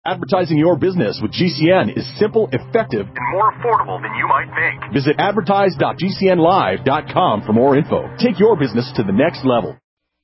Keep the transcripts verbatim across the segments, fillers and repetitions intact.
Advertising your business with G C N is simple, effective, and more affordable than you might think. Visit advertise dot g c n live dot com for more info. Take your business to the next level.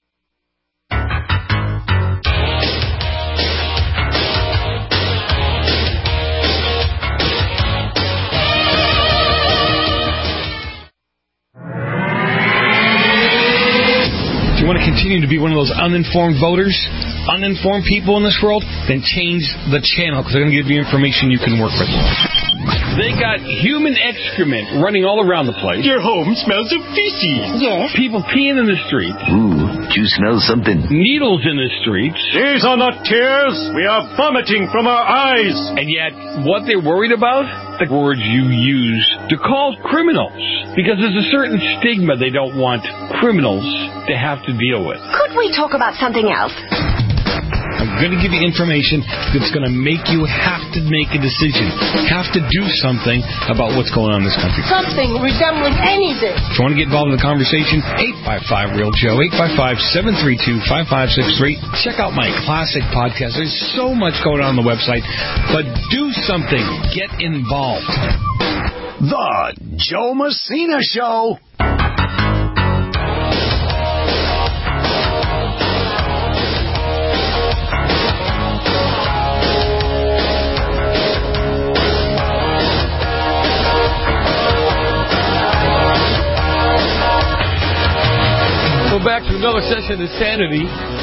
Do you want to continue to be one of those uninformed voters, uninformed people in this world? Then change the channel, because they're going to give you information you can work with. They got human excrement running all around the place. Your home smells of feces. Yes. People peeing in the street. Ooh, do you smell something? Needles in the streets. These are not tears. We are vomiting from our eyes. And yet, what they're worried about? The words you use to call criminals. Because there's a certain stigma they don't want criminals to have to deal with. Could we talk about something else? I'm going to give you information that's going to make you have to make a decision, have to do something about what's going on in this country. Something resembling anything. If you want to get involved in the conversation, eight five five, real Joe, eight five five, seven three two, five five six three. Check out my classic podcast. There's so much going on on the website, but do something. Get involved. The Joe Messina Show. Back to another session of Sanity.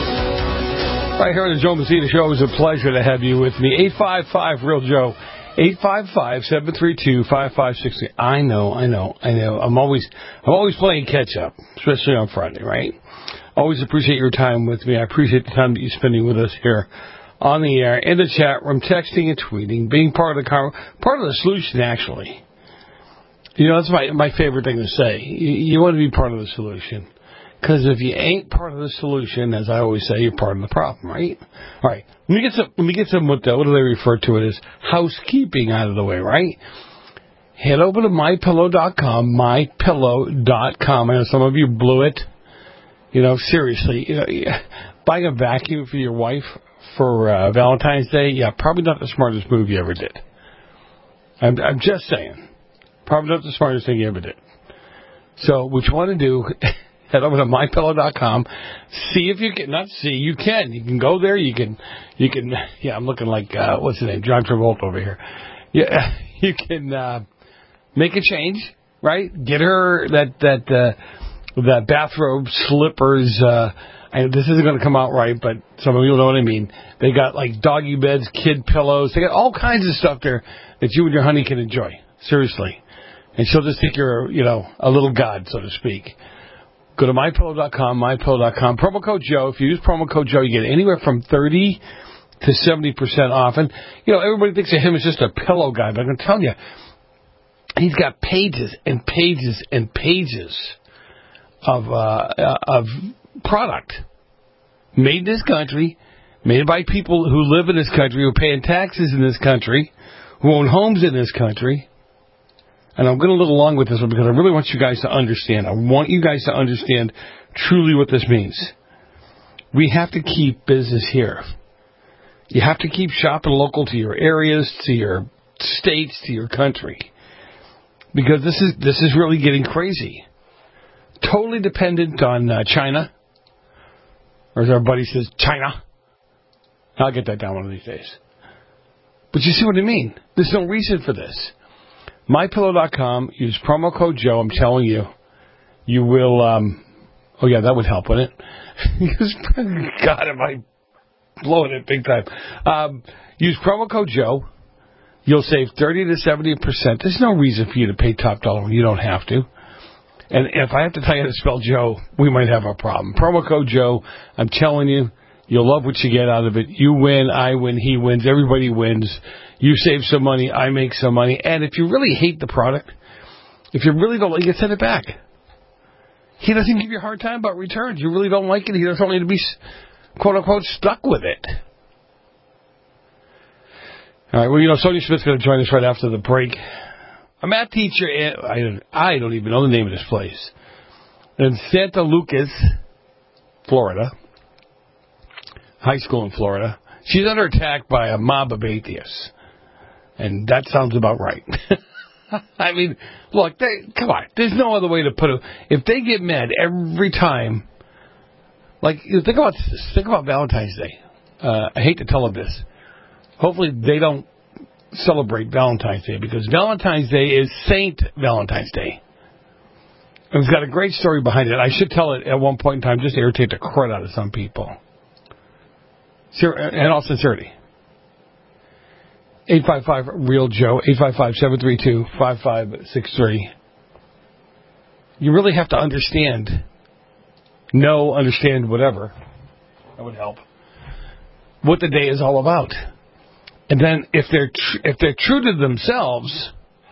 Right here on the Joe Messina Show. It was a pleasure to have you with me. eight five five, real Joe. eight five five, seven three two, five five six three. I know, I know, I know. I'm always I'm always playing catch up, especially on Friday, right? Always appreciate your time with me. I appreciate the time that you're spending with us here on the air, in the chat room, texting and tweeting, being part of the car, part of the solution, actually. You know, that's my my favorite thing to say. You, you want to be part of the solution. Because if you ain't part of the solution, as I always say, you're part of the problem, right? All right. Let me get some. Let me get some. What, the, what do they refer to it as? Housekeeping out of the way, right? Head over to my pillow dot com, my pillow dot com. I know some of you blew it. You know, seriously, you know, buying a vacuum for your wife for uh, Valentine's Day, yeah, probably not the smartest move you ever did. I'm, I'm just saying, probably not the smartest thing you ever did. So, what you want to do? Head over to my pillow dot com. See if you can. Not see. You can. You can go there. You can. You can. Yeah, I'm looking like uh, what's his name? John Travolta over here. Yeah, you can uh, make a change, right? Get her that that uh, that bathrobe, slippers. Uh, I, this isn't going to come out right, but some of you know what I mean. They got like doggy beds, kid pillows. They got all kinds of stuff there that you and your honey can enjoy. Seriously, and she'll just think you're, you know, a little god, so to speak. Go to my pillow dot com, my pillow dot com. Promo code Joe. If you use promo code Joe, you get anywhere from thirty to seventy percent off. And, you know, everybody thinks of him as just a pillow guy, but I'm going to tell you, he's got pages and pages and pages of uh, of product made in this country, made by people who live in this country, who are paying taxes in this country, who own homes in this country. And I'm going a little long with this one because I really want you guys to understand. I want you guys to understand truly what this means. We have to keep business here. You have to keep shopping local to your areas, to your states, to your country. Because this is this is really getting crazy. Totally dependent on uh, China. Or as our buddy says, China. I'll get that down one of these days. But you see what I mean? There's no reason for this. my pillow dot com, use promo code Joe. I'm telling you, you will, um, oh yeah, that would help, wouldn't it? God, am I blowing it big time. Um, use promo code Joe. You'll save thirty to seventy percent. There's no reason for you to pay top dollar when you don't have to. And if I have to tell you how to spell Joe, we might have a problem. Promo code Joe, I'm telling you, you'll love what you get out of it. You win, I win, he wins, everybody wins. You save some money, I make some money. And if you really hate the product, if you really don't like it, send it back. He doesn't give you a hard time about returns. You really don't like it, he doesn't want you to be, quote-unquote, stuck with it. All right, well, you know, Sonia Smith's going to join us right after the break. A math teacher, I don't, I don't even know the name of this place, in Santa Lucas, Florida, high school in Florida. She's under attack by a mob of atheists. And that sounds about right. I mean, look, they, come on. There's no other way to put it. If they get mad every time, like, think about this. Think about Valentine's Day. Uh, I hate to tell them this. Hopefully they don't celebrate Valentine's Day, because Valentine's Day is Saint Valentine's Day. And it's got a great story behind it. I should tell it at one point in time just to irritate the crud out of some people. In all sincerity. eight five five real Joe, eight five five, seven three two, five five six three. You really have to understand, know, understand, whatever. That would help. What the day is all about. And then if they're tr- if they're true to themselves,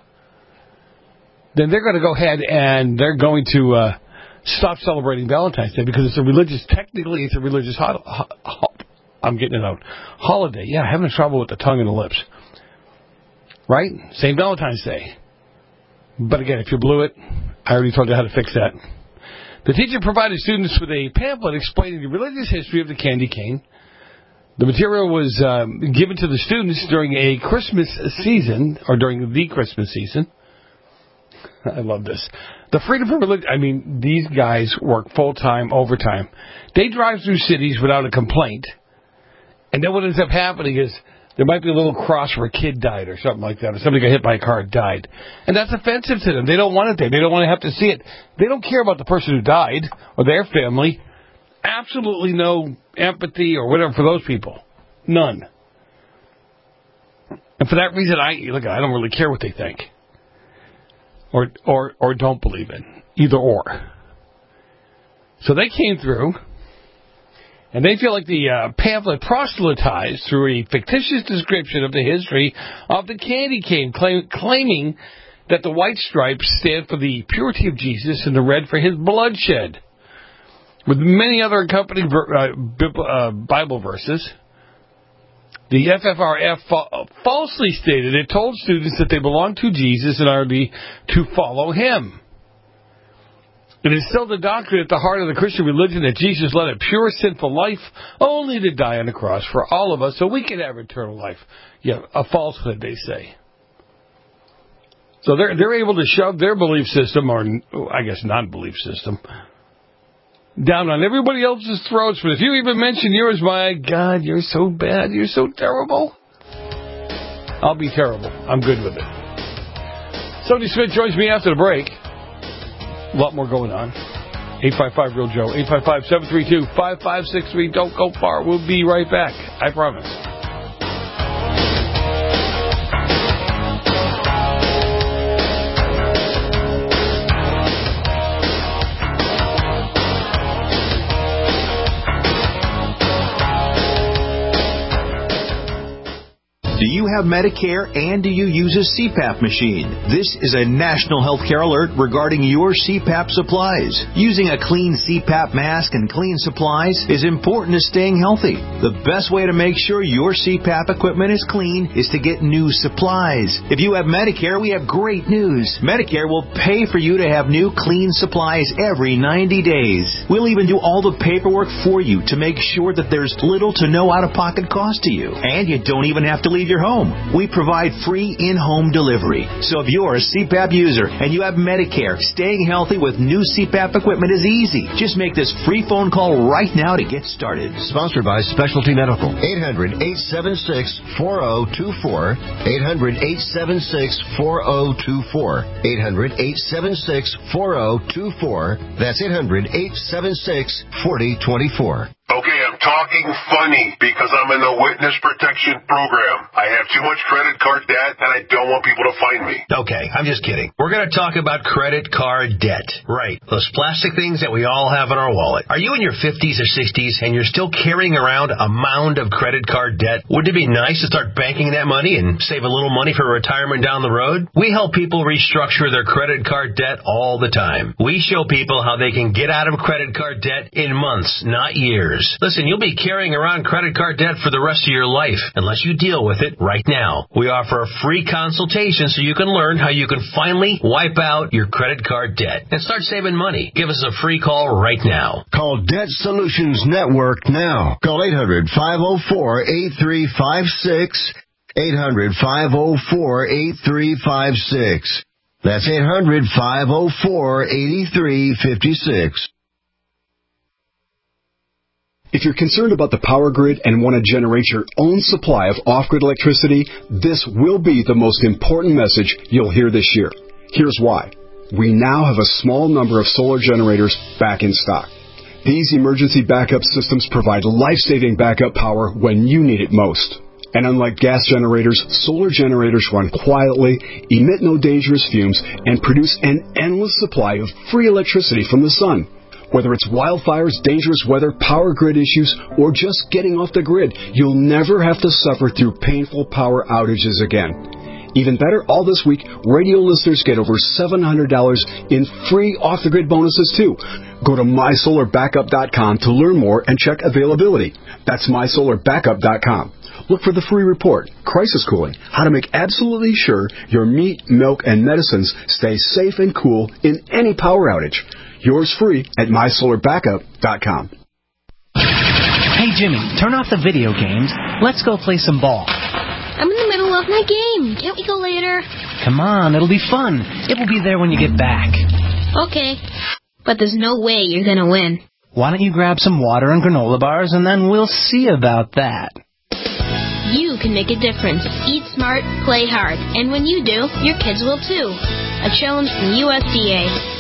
then they're going to go ahead and they're going to uh, stop celebrating Valentine's Day, because it's a religious, technically it's a religious ho- ho- ho- I'm getting it out. Holiday. Yeah, having trouble with the tongue and the lips. Right? Saint Valentine's Day. But again, if you blew it, I already told you how to fix that. The teacher provided students with a pamphlet explaining the religious history of the candy cane. The material was um, given to the students during a Christmas season, or during the Christmas season. I love this. The freedom from religion. I mean, these guys work full-time, overtime. They drive through cities without a complaint. And then what ends up happening is there might be a little cross where a kid died or something like that, or somebody got hit by a car and died. And that's offensive to them. They don't want it there. They don't want to have to see it. They don't care about the person who died or their family. Absolutely no empathy or whatever for those people. None. And for that reason, I look, I don't really care what they think. Or or or don't believe in. Either or. So they came through, and they feel like the uh, pamphlet proselytized through a fictitious description of the history of the candy cane, claim, claiming that the white stripes stand for the purity of Jesus and the red for his bloodshed. With many other accompanying uh, uh, Bible verses, the F F R F fa- falsely stated it told students that they belong to Jesus and are to follow him. It instilled the doctrine at the heart of the Christian religion that Jesus led a pure, sinful life only to die on the cross for all of us so we can have eternal life. Yeah, a falsehood, they say. So they're, they're able to shove their belief system, or I guess non-belief system, down on everybody else's throats. But if you even mention yours, my God, you're so bad, you're so terrible. I'll be terrible. I'm good with it. Sonny Smith joins me after the break. A lot more going on. eight five five real Joe, eight five five, seven three two, five five six three. Don't go far. We'll be right back. I promise. Do you have Medicare, and do you use a C PAP machine? This is a national healthcare alert regarding your C PAP supplies. Using a clean C PAP mask and clean supplies is important to staying healthy. The best way to make sure your C PAP equipment is clean is to get new supplies. If you have Medicare, we have great news. Medicare will pay for you to have new clean supplies every ninety days. We'll even do all the paperwork for you to make sure that there's little to no out-of-pocket cost to you. And you don't even have to leave your home. We provide free in-home delivery. So if you're a C PAP user and you have Medicare, staying healthy with new C PAP equipment is easy. Just make this free phone call right now to get started. Sponsored by Specialty Medical. eight hundred, eight seven six, four zero two four. eight hundred, eight seven six, four zero two four. eight hundred, eight seven six, four zero two four. That's eight hundred, eight seven six, four zero two four. Okay, I'm talking funny because I'm in the witness protection program. I have too much credit card debt and I don't want people to find me. Okay, I'm just kidding. We're going to talk about credit card debt. Right. Those plastic things that we all have in our wallet. Are you in your fifties or sixties and you're still carrying around a mound of credit card debt? Wouldn't it be nice to start banking that money and save a little money for retirement down the road? We help people restructure their credit card debt all the time. We show people how they can get out of credit card debt in months, not years. dollars. Listen, you'll be carrying around credit card debt for the rest of your life unless you deal with it right now. We offer a free consultation so you can learn how you can finally wipe out your credit card debt and start saving money. Give us a free call right now. Call Debt Solutions Network now. Call eight hundred, five oh four, eight three five six. eight hundred, five oh four, eight three five six. That's eight hundred, five oh four, eight three five six. If you're concerned about the power grid and want to generate your own supply of off-grid electricity, this will be the most important message you'll hear this year. Here's why. We now have a small number of solar generators back in stock. These emergency backup systems provide life-saving backup power when you need it most. And unlike gas generators, solar generators run quietly, emit no dangerous fumes, and produce an endless supply of free electricity from the sun. Whether it's wildfires, dangerous weather, power grid issues, or just getting off the grid, you'll never have to suffer through painful power outages again. Even better, all this week, radio listeners get over seven hundred dollars in free off-the-grid bonuses, too. Go to my solar backup dot com to learn more and check availability. That's my solar backup dot com. Look for the free report, Crisis Cooling, how to make absolutely sure your meat, milk, and medicines stay safe and cool in any power outage. Yours free at my solar backup dot com. Hey, Jimmy, turn off the video games. Let's go play some ball. I'm in the middle of my game. Can't we go later? Come on, it'll be fun. It will be there when you get back. Okay, but there's no way you're going to win. Why don't you grab some water and granola bars, and then we'll see about that. You can make a difference. Eat smart, play hard. And when you do, your kids will too. A challenge from U S D A.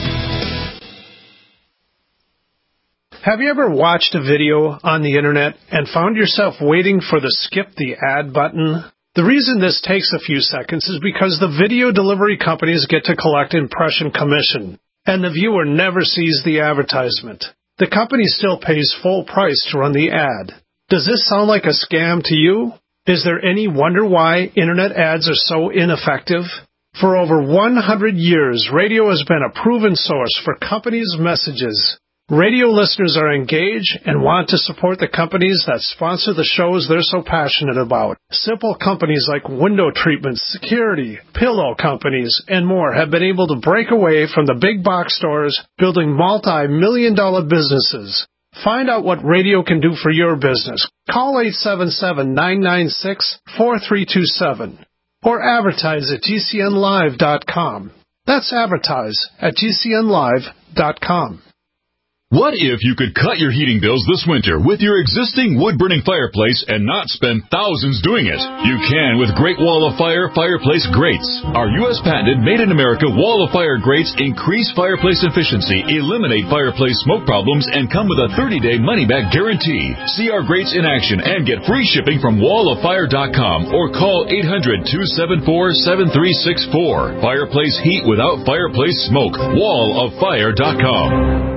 Have you ever watched a video on the internet and found yourself waiting for the skip the ad button? The reason this takes a few seconds is because the video delivery companies get to collect impression commission, and the viewer never sees the advertisement. The company still pays full price to run the ad. Does this sound like a scam to you? Is there any wonder why internet ads are so ineffective? For over one hundred years, radio has been a proven source for companies' messages. Radio listeners are engaged and want to support the companies that sponsor the shows they're so passionate about. Simple companies like window treatments, security, pillow companies, and more have been able to break away from the big box stores, building multi-million dollar businesses. Find out what radio can do for your business. Call eight seven seven, nine nine six, four three two seven or advertise at G C N live dot com. That's advertise at G C N live dot com. What if you could cut your heating bills this winter with your existing wood-burning fireplace and not spend thousands doing it? You can with Great Wall of Fire fireplace grates. Our U S patented made-in-America Wall of Fire grates increase fireplace efficiency, eliminate fireplace smoke problems, and come with a thirty-day money-back guarantee. See our grates in action and get free shipping from wall of fire dot com or call eight hundred, two seven four, seven three six four. Fireplace heat without fireplace smoke. wall of fire dot com.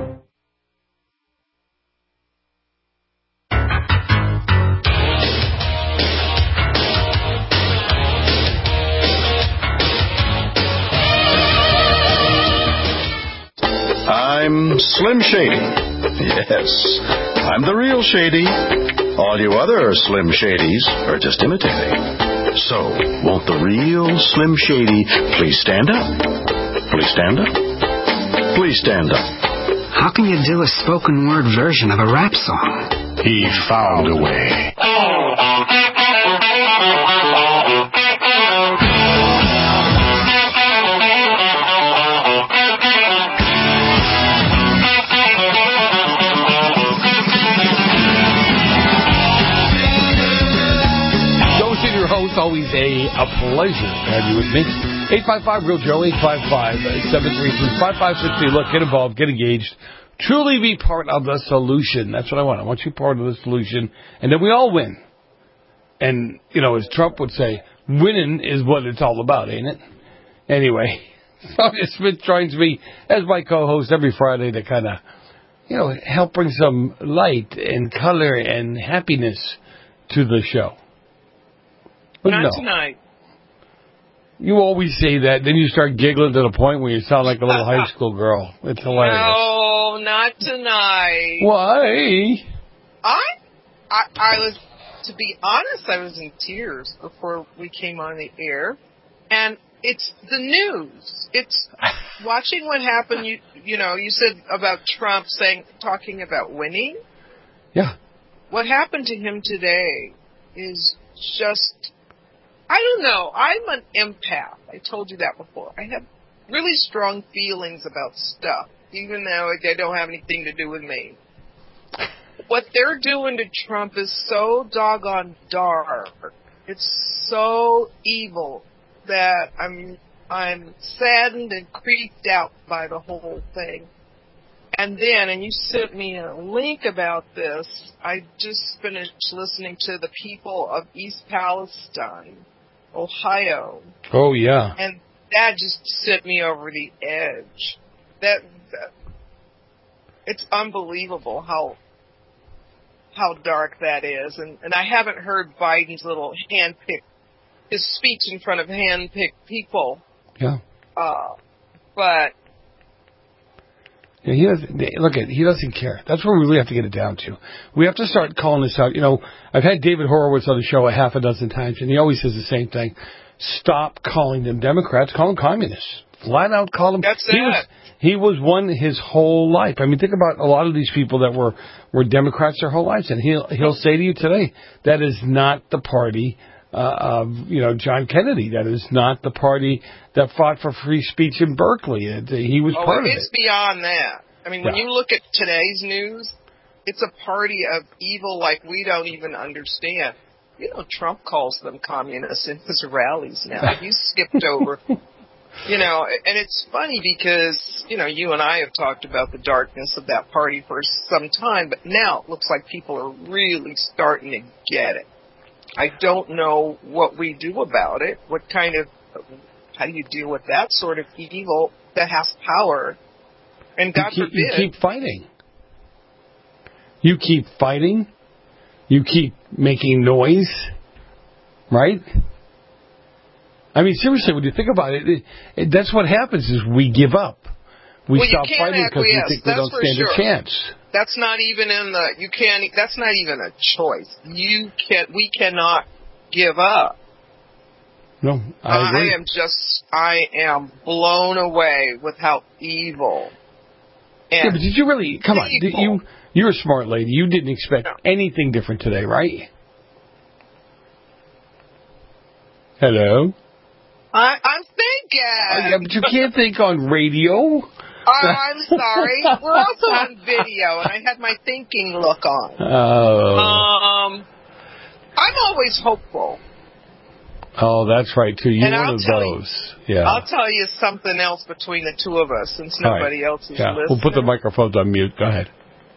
I'm Slim Shady. Yes, I'm the real Shady. All you other Slim Shadys are just imitating. So, won't the real Slim Shady please stand up? Please stand up? Please stand up. How can you do a spoken word version of a rap song? He found a way. Always a, a pleasure to have you with me. eight five five real Joe, eight five five, seven three three, five five six three. Look, get involved, get engaged. Truly be part of the solution. That's what I want. I want you part of the solution. And then we all win. And, you know, as Trump would say, winning is what it's all about, ain't it? Anyway, Sonia Smith joins me as my co-host every Friday to kind of, you know, help bring some light and color and happiness to the show. But Not no. tonight. You always say that, then you start giggling to the point where you sound like a little high school girl. It's hilarious. No, not tonight. Why? I, I was, to be honest, I was in tears before we came on the air. And it's the news. It's watching what happened. You, you know, you said about Trump saying, talking about winning. Yeah. What happened to him today is just, I don't know. I'm an empath. I told you that before. I have really strong feelings about stuff, even though they don't have anything to do with me. What they're doing to Trump is so doggone dark. It's so evil that I'm I'm saddened and creeped out by the whole thing. And then, and you sent me a link about this, I just finished listening to the people of East Palestine, Ohio. Oh, yeah. And that just sent me over the edge. That, that it's unbelievable how how dark that is. And, and I haven't heard Biden's little hand-picked, his speech in front of hand-picked people. Yeah. Uh, but... Yeah, he doesn't, look, at he doesn't care. That's where we really have to get it down to. We have to start calling this out. You know, I've had David Horowitz on the show a half a dozen times, and he always says the same thing. Stop calling them Democrats. Call them communists. Flat out call them. That's he it. Was, he was one his whole life. I mean, think about a lot of these people that were, were Democrats their whole lives, and he'll he'll say to you today, that is not the party uh, of you know John Kennedy. That is not the party that fought for free speech in Berkeley. It, he was oh, part of it. It's beyond that. I mean, when yeah. you look at today's news, it's a party of evil like we don't even understand. You know, Trump calls them communists in his rallies now. He's skipped over. You know, and it's funny because, you know, you and I have talked about the darkness of that party for some time, but now it looks like people are really starting to get it. I don't know what we do about it. What kind of, how do you deal with that sort of evil that has power? And God you keep, forbid. You keep fighting. You keep fighting. You keep making noise. Right? I mean, seriously, when you think about it, it, it that's what happens is we give up. We well, stop fighting because we think we that's don't stand sure. a chance. That's not even in the, you can't, that's not even a choice. You can't, we cannot give up. No, I agree. I am just, I am blown away with how evil. And yeah, but did you really, come on, did you, you're a smart lady. You didn't expect no. anything different today, right? Hello? I, I'm thinking. Oh, yeah, but you can't think on radio. Oh, I'm sorry. We're also on video, and I had my thinking look on. Oh. Um, I'm always hopeful. Oh, that's right, too. You're and one I'll of tell those. You, yeah. I'll tell you something else between the two of us, since nobody right. else is yeah. listening. We'll put the microphones on mute. Go ahead.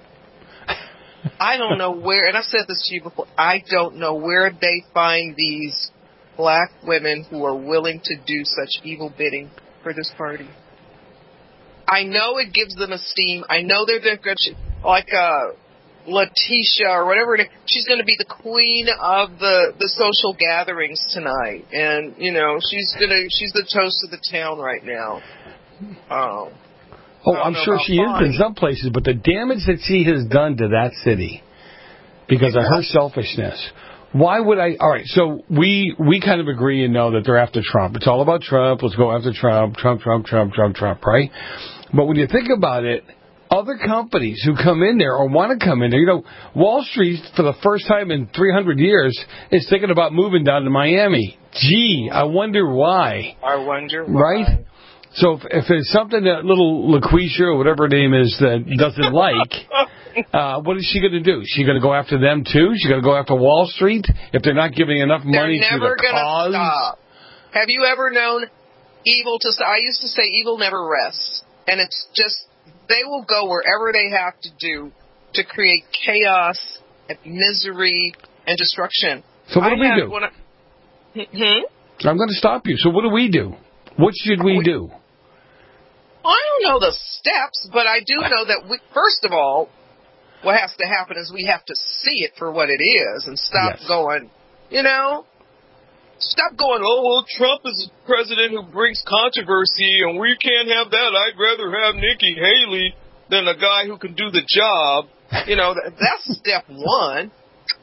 I don't know where, and I've said this to you before, I don't know where they find these black women who are willing to do such evil bidding for this party. I know it gives them esteem. I know they're, they're good. Like uh, Letitia or whatever. She's going to be the queen of the, the social gatherings tonight. And, you know, she's gonna she's the toast of the town right now. Um, oh, I'm sure she is in some places, but the damage that she has done to that city because of her selfishness. Why would I? All right, so we we kind of agree and know that they're after Trump. It's all about Trump. Let's go after Trump, Trump, Trump, Trump, Trump, Trump, right? But when you think about it, other companies who come in there or want to come in there, you know, Wall Street, for the first time in three hundred years, is thinking about moving down to Miami. Gee, I wonder why. I wonder why. Right? So if, if it's something that little LaQuisha or whatever her name is that doesn't like... Uh, what is she going to do? Is she going to go after them, too? Is she going to go after Wall Street if they're not giving enough money to the cause? They're never going to stop. Have you ever known evil to... I used to say evil never rests. And it's just... They will go wherever they have to do to create chaos and misery and destruction. So what do I we do? I, hmm? I'm going to stop you. So what do we do? What should we do? I don't know the steps, but I do know that, we, first of all... What has to happen is we have to see it for what it is and stop yes. going, you know, stop going, oh, well, Trump is a president who brings controversy and we can't have that. I'd rather have Nikki Haley than a guy who can do the job. You know, that, that's step one.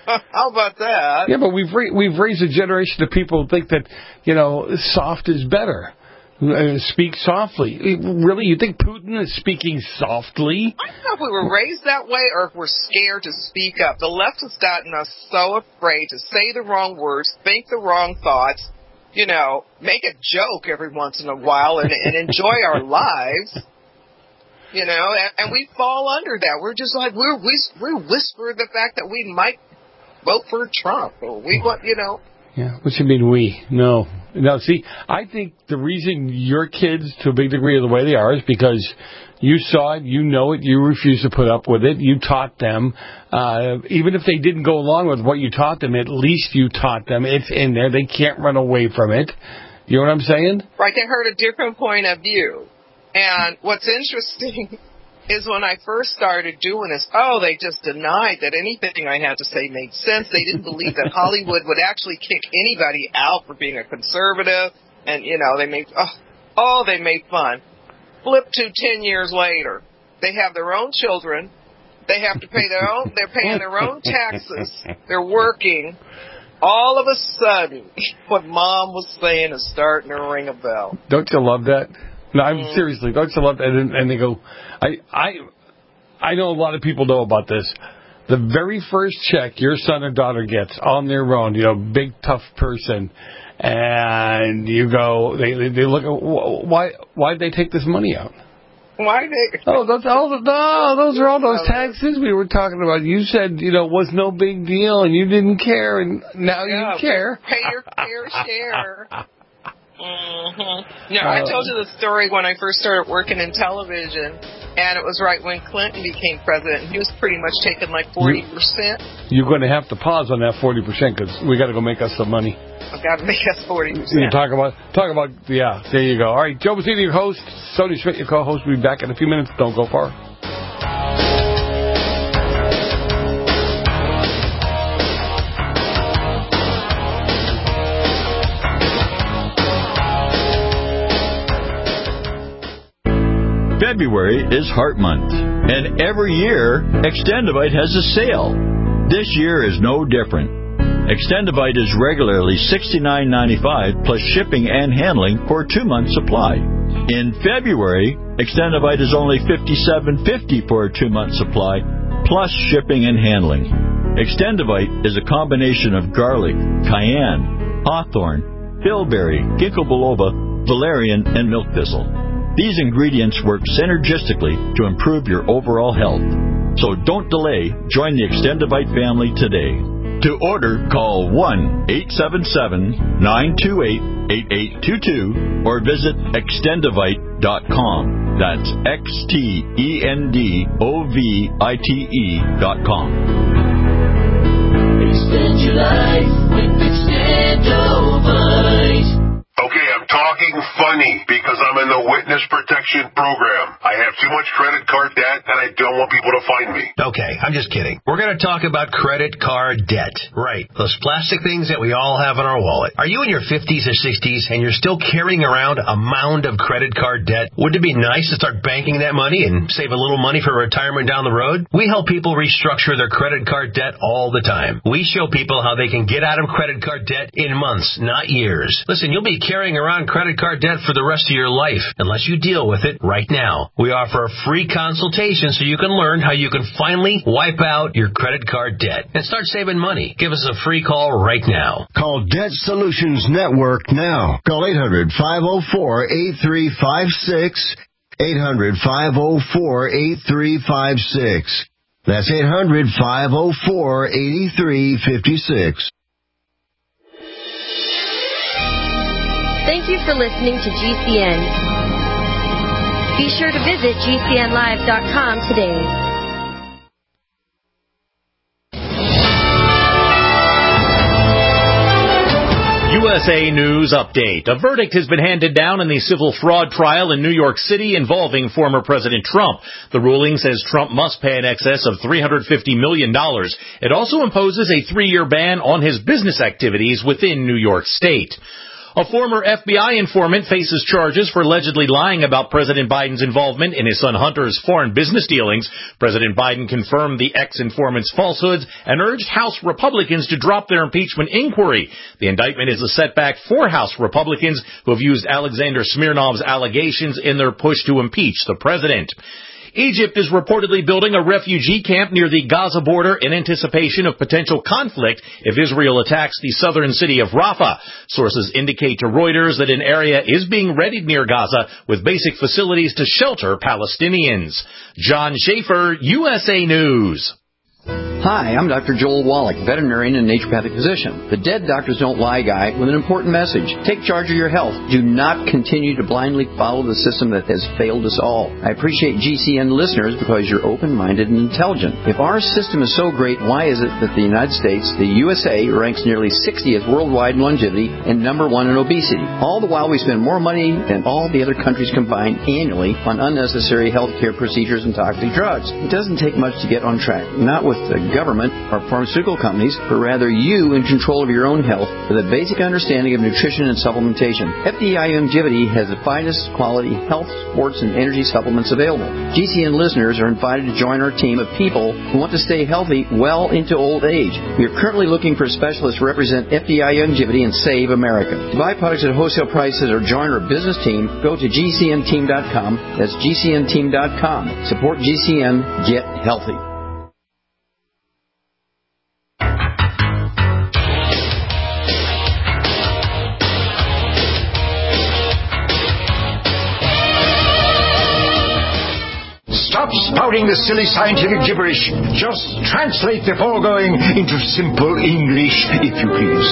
How about that? Yeah, but we've ra- we've raised a generation of people who think that, you know, soft is better. Uh, speak softly. Really? You think Putin is speaking softly? I don't know if we were raised that way or if we're scared to speak up. The left has gotten us so afraid to say the wrong words, think the wrong thoughts, you know, make a joke every once in a while and, and enjoy our lives. You know, and, and we fall under that. We're just like, we're, we whisper the fact that we might vote for Trump or we want, you know. Yeah, what you mean we? No. No, see, I think the reason your kids, to a big degree, are the way they are is because you saw it, you know it, you refused to put up with it, you taught them. Uh, even if they didn't go along with what you taught them, at least you taught them. It's in there. They can't run away from it. You know what I'm saying? Right, they heard a different point of view. And what's interesting is when I first started doing this, oh, they just denied that anything I had to say made sense. They didn't believe that Hollywood would actually kick anybody out for being a conservative. And, you know, they made, oh, oh they made fun. Flip to ten years later. They have their own children. They have to pay their own, they're paying their own taxes. They're working. All of a sudden, what Mom was saying is starting to ring a bell. Don't you love that? No, I'm mm. seriously. Don't you love that? And, and they go, I, I, I know a lot of people know about this. The very first check your son or daughter gets on their own, you know, big tough person, and you go, they they, they look at why why did they take this money out? Why they? Oh, that's all. The, no, those are all those taxes we were talking about. You said, you know, it was no big deal, and you didn't care, and now yeah, you care. Pay your fair share. Mm-hmm. No, I told you the story when I first started working in television, and it was right when Clinton became president, and he was pretty much taking like forty percent. You're going to have to pause on that forty percent because we got to go make us some money. I've got to make us forty percent. You talk about, talk about, yeah, there you go. All right, Joe Messina, your host, Sonny Schmidt, your co-host. We'll be back in a few minutes. Don't go far. February is Heart Month, and every year, Extendivite has a sale. This year is no different. Extendivite is regularly sixty-nine ninety-five plus shipping and handling for a two-month supply. In February, Extendivite is only fifty-seven fifty for a two-month supply plus shipping and handling. Extendivite is a combination of garlic, cayenne, hawthorn, bilberry, ginkgo biloba, valerian, and milk thistle. These ingredients work synergistically to improve your overall health. So don't delay. Join the Extendivite family today. To order, call one eight seven seven, nine two eight, eight eight two two or visit extendivite dot com. That's X T E N D O V I T E dot com. Extend your life with Extendivite. Okay, I'm talking funny because I'm in the witness protection program. I have too much credit card debt and I don't want people to find me. Okay, I'm just kidding. We're going to talk about credit card debt. Right. Those plastic things that we all have in our wallet. Are you in your fifties or sixties and you're still carrying around a mound of credit card debt? Wouldn't it be nice to start banking that money and save a little money for retirement down the road? We help people restructure their credit card debt all the time. We show people how they can get out of credit card debt in months, not years. Listen, you'll be carrying around credit card debt for the rest of your life unless you deal with it right now. We offer a free consultation so you can learn how you can finally wipe out your credit card debt and start saving money. Give us a free call right now. Call Debt Solutions Network now. Call eight hundred, five oh four, eight three five six, eight hundred, five oh four, eight three five six. That's eight hundred, five oh four, eight three five six. Thank you for listening to G C N. Be sure to visit G C N live dot com today. U S A News Update. A verdict has been handed down in the civil fraud trial in New York City involving former President Trump. The ruling says Trump must pay in excess of three hundred fifty million dollars. It also imposes a three-year ban on his business activities within New York State. A former F B I informant faces charges for allegedly lying about President Biden's involvement in his son Hunter's foreign business dealings. President Biden confirmed the ex-informant's falsehoods and urged House Republicans to drop their impeachment inquiry. The indictment is a setback for House Republicans who have used Alexander Smirnov's allegations in their push to impeach the president. Egypt is reportedly building a refugee camp near the Gaza border in anticipation of potential conflict if Israel attacks the southern city of Rafah. Sources indicate to Reuters that an area is being readied near Gaza with basic facilities to shelter Palestinians. John Schaefer, U S A News. Hi, I'm Doctor Joel Wallach, veterinarian and naturopathic physician. The Dead Doctors Don't Lie guy with an important message. Take charge of your health. Do not continue to blindly follow the system that has failed us all. I appreciate G C N listeners because you're open-minded and intelligent. If our system is so great, why is it that the United States, the U S A, ranks nearly sixtieth worldwide in longevity and number one in obesity? All the while we spend more money than all the other countries combined annually on unnecessary health care procedures and toxic drugs. It doesn't take much to get on track. Not with the government or pharmaceutical companies, but rather you in control of your own health with a basic understanding of nutrition and supplementation. F D I Longevity has the finest quality health, sports, and energy supplements available. G C N listeners are invited to join our team of people who want to stay healthy well into old age. We are currently looking for specialists to represent F D I Longevity and Save America. To buy products at wholesale prices or join our business team, go to G C N team dot com. That's G C N team dot com. Support G C N. Get healthy. Stop spouting the silly scientific gibberish. Just translate the foregoing into simple English, if you please.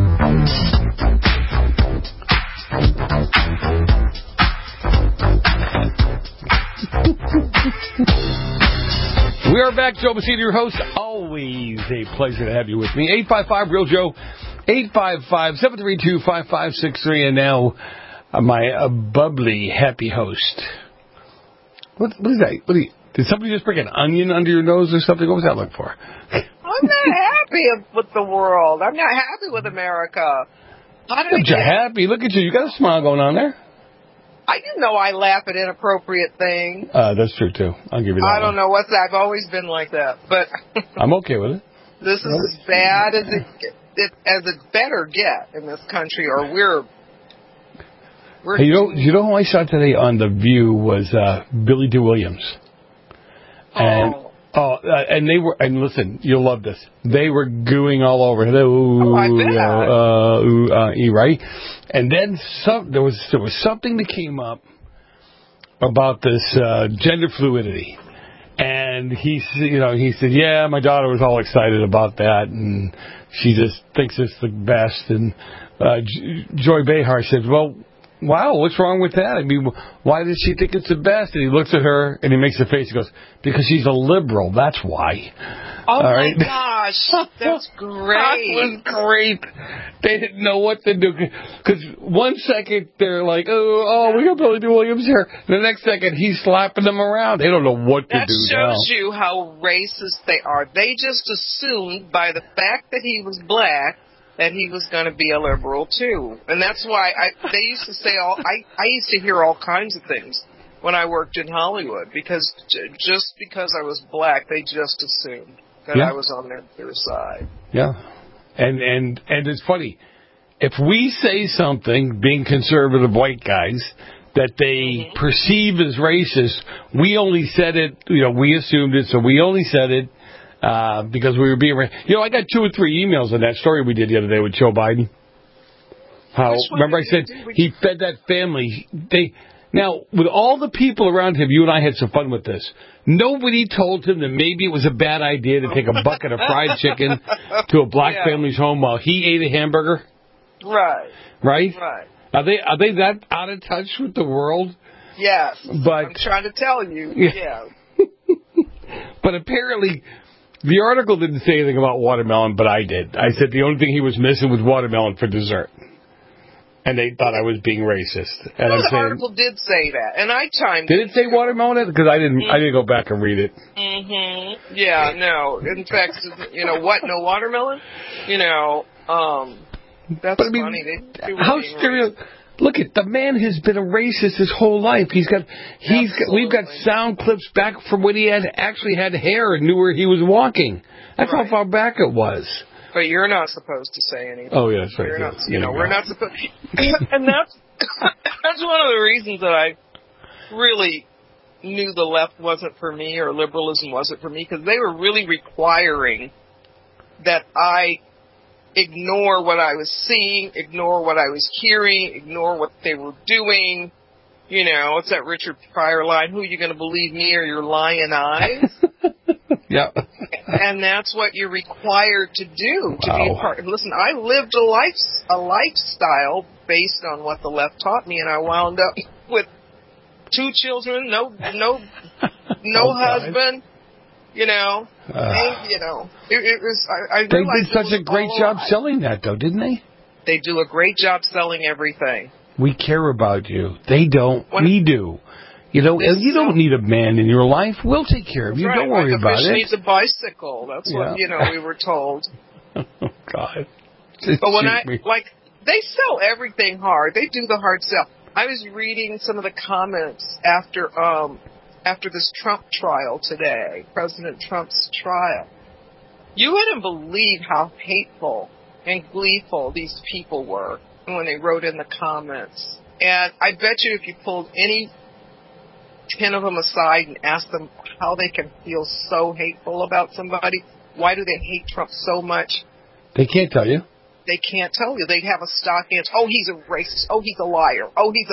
We are back. Joe Messina, your host. Always a pleasure to have you with me. eight five five real Joe. eight five five, seven three two, five five six three. And now, uh, my uh, bubbly, happy host. What, what is that? What do you, did somebody just bring an onion under your nose or something? What was that look for? I'm not happy with the world. I'm not happy with America. How did I You're happy. Look at you. You got a smile going on there. I didn't know I laugh at inappropriate things. Uh, that's true, too. I'll give you that I don't one. know what's that. I've always been like that. But I'm okay with it. This is as bad as it, it as it better get in this country, or we're... we're Hey, you know, you know who I saw today on The View was uh, Billy Dee Williams. And, oh. Oh, uh, and they were, and listen, you'll love this. They were gooing all over. Ooh, oh, I bet. Uh, ooh, uh, right? And then some, there was there was something that came up about this uh, gender fluidity. And he, you know, he said, yeah, my daughter was all excited about that, and she just thinks it's the best. And uh, J- Joy Behar said, well, wow, what's wrong with that? I mean, why does she think it's the best? And he looks at her, and he makes a face. He goes, because she's a liberal, that's why. Oh, all my right? gosh. That's great. That was great. They didn't know what to do. Because one second, they're like, oh, oh, we got Billy Dee Williams here. The next second, he's slapping them around. They don't know what to that do shows now. you how racist they are. They just assumed by the fact that he was black that he was going to be a liberal, too. And that's why I, they used to say, all. I, I used to hear all kinds of things when I worked in Hollywood, because j- just because I was black, they just assumed that Yeah. I was on their, their side. Yeah. And, and, and it's funny. If we say something, being conservative white guys, that they mm-hmm. perceive as racist, we only said it, you know, we assumed it, so we only said it uh, because we were being racist. You know, I got two or three emails on that story we did the other day with Joe Biden. How, remember I said he fed that family. They Now, with all the people around him, you and I had some fun with this. Nobody told him that maybe it was a bad idea to take a bucket of fried chicken to a black yeah. family's home while he ate a hamburger. Right. Right? Right. Are they are they that out of touch with the world? Yes. But I'm trying to tell you. Yeah. Yeah. But apparently, the article didn't say anything about watermelon, but I did. I said the only thing he was missing was watermelon for dessert. And they thought I was being racist. And no, I'm the saying, article did say that, and I chimed. Did it say watermelon? Because I didn't. Mm-hmm. I didn't go back and read it. Mm-hmm. Yeah, no. In fact, you know what? No watermelon. You know. Um. That's but, I mean, funny. They, they were how being stereo? Look at the man has been a racist his whole life. He's got he's got, we've got sound clips back from when he had actually had hair and knew where he was walking. That's right. how far back it was. But you're not supposed to say anything. Oh yeah, that's right. You're yeah. not, you yeah, know, yeah. we're not supposed. And that's that's one of the reasons that I really knew the left wasn't for me or liberalism wasn't for me, because they were really requiring that I ignore what I was seeing, ignore what I was hearing, ignore what they were doing. You know, it's that Richard Pryor line, who are you going to believe, me or your lying eyes? Yeah. And that's what you're required to do, to wow. be a part. Listen, I lived a life, a lifestyle based on what the left taught me, and I wound up with two children, no no, no oh, husband. You know, uh, and, you know, it, it was. I, I they realized did such a great job alive. selling that, though, didn't they? They do a great job selling everything. We care about you. They don't. When, we do. You know, you don't need a man in your life. We'll take care of you. Right, Don't worry like about a fish it. needs a bicycle. That's yeah. what, you know, we were told. Oh, God. Just but when I, me. like, they sell everything hard. They do the hard sell. I was reading some of the comments after, um, after this Trump trial today, President Trump's trial. You wouldn't believe how hateful and gleeful these people were when they wrote in the comments. And I bet you if you pulled any ten of them aside and asked them how they can feel so hateful about somebody, why do they hate Trump so much? They can't tell you. They can't tell you. They have a stock answer. Oh, he's a racist. Oh, he's a liar. Oh, he's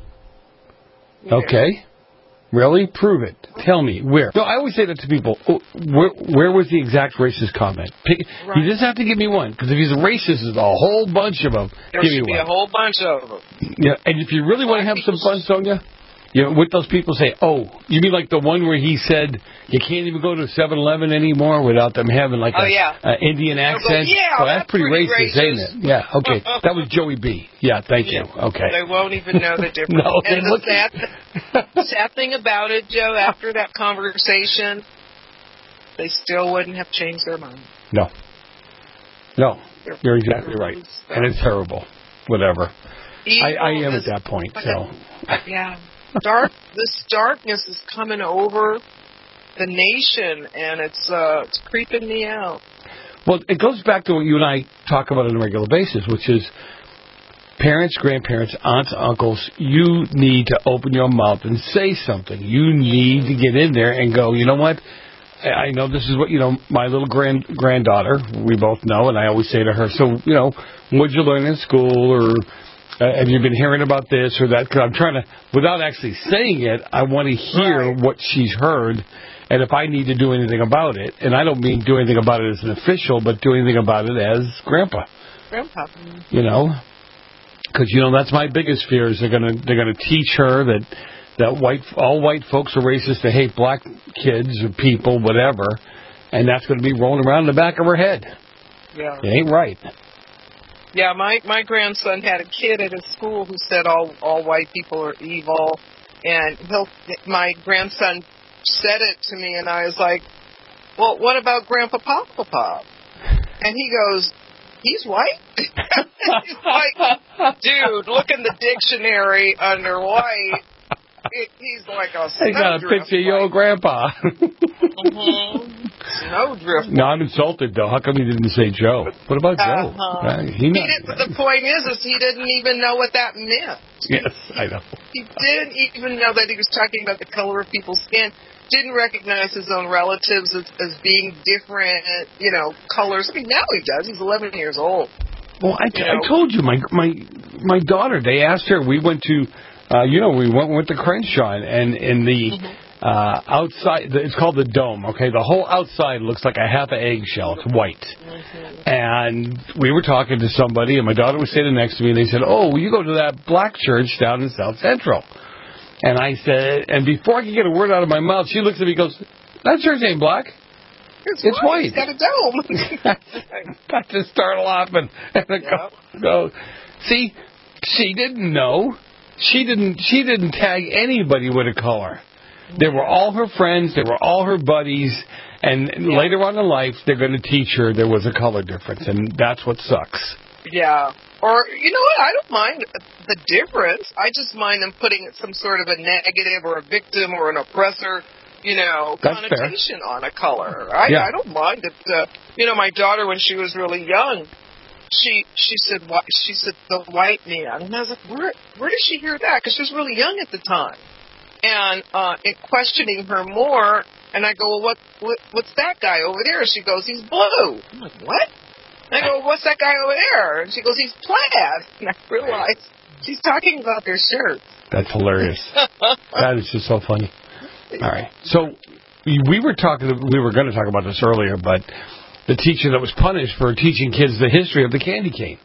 a... You okay. know. Really? Prove it. Tell me. Where? No, I always say that to people. Where, where was the exact racist comment? Pick, right. You just have to give me one. Because if he's a racist, there's a whole bunch of them. There give should me be one. a whole bunch of them. Yeah, and if you really want to have some fun, Sonia, you know, with those people say, oh, you mean like the one where he said you can't even go to seven eleven anymore without them having like oh, a, yeah. a Indian accent? Go, yeah, well, that's, that's pretty, pretty racist, racist, ain't it? Yeah, okay. That was Joey B. Yeah, thank yeah. you. Okay. They won't even know the difference. no, and the look sad, sad thing about it, Joe, after that conversation, they still wouldn't have changed their mind. No. No, They're, you're exactly right. Stuff. And it's terrible. Whatever. Evil I, I am is, at that point, so. Yeah. Dark. This darkness is coming over the nation, and it's uh, it's creeping me out. Well, it goes back to what you and I talk about on a regular basis, which is parents, grandparents, aunts, uncles. You need to open your mouth and say something. You need to get in there and go, you know what? I know this is what, you know, my little grand granddaughter, we both know, and I always say to her, so, you know, what'd you learn in school, or uh, have you been hearing about this or that? Because I'm trying to, without actually saying it, I want to hear right. what she's heard, and if I need to do anything about it. And I don't mean do anything about it as an official, but do anything about it as Grandpa. Grandpa. You know, because, you know, that's my biggest fear is they're going to they're going to teach her that that white all white folks are racist, they hate black kids or people, whatever, and that's going to be rolling around in the back of her head. Yeah. It ain't right. Yeah, my, my grandson had a kid at his school who said all all white people are evil, and he'll my grandson said it to me, and I was like, well, what about Grandpa Pop Pop? And he goes, he's white? He's like, dude, look in the dictionary under white. It, he's like a snowdrift. He got a picture of your old grandpa. mm-hmm. Snowdrift. No, I'm insulted, though. How come he didn't say Joe? What about Joe? Uh-huh. Uh, he he not, did, but the point is, is he didn't even know what that meant. Yes, I know. He didn't even know that he was talking about the color of people's skin. Didn't recognize his own relatives as, as being different, you know, colors. I mean, now he does. He's eleven years old. Well, I, t- you know? I told you, my my my daughter. They asked her. We went to, uh, you know, we went went to Crenshaw, and in the mm-hmm. uh, outside, it's called the Dome. Okay, the whole outside looks like a half an eggshell. It's white. Mm-hmm. And we were talking to somebody, and my daughter was sitting next to me, and they said, "Oh, well, you go to that black church down in South Central." And I said, and before I could get a word out of my mouth, she looks at me and goes, that church ain't black. It's, it's white. It's got a dome. Got to startle off and, and yep. go, go. See, she didn't know. She didn't She didn't tag anybody with a color. They were all her friends. They were all her buddies. And yeah. later on in life, they're going to teach her there was a color difference. And that's what sucks. Yeah. Or, you know what, I don't mind the difference. I just mind them putting some sort of a negative or a victim or an oppressor, you know, That's connotation fair. on a color. I, Yeah. I don't mind it. Uh, you know, my daughter, when she was really young, she she said, what, she said, the white man. And I was like, where, where did she hear that? Because she was really young at the time. And uh, in questioning her more, and I go, well, what, what what's that guy over there? And she goes, he's blue. I'm like, what? And I go, what's that guy over there? And she goes, he's plaid. And I realized she's talking about their shirts. That's hilarious. That is just so funny. All right. So we were talking, we were going to talk about this earlier, but the teacher that was punished for teaching kids the history of the candy cane.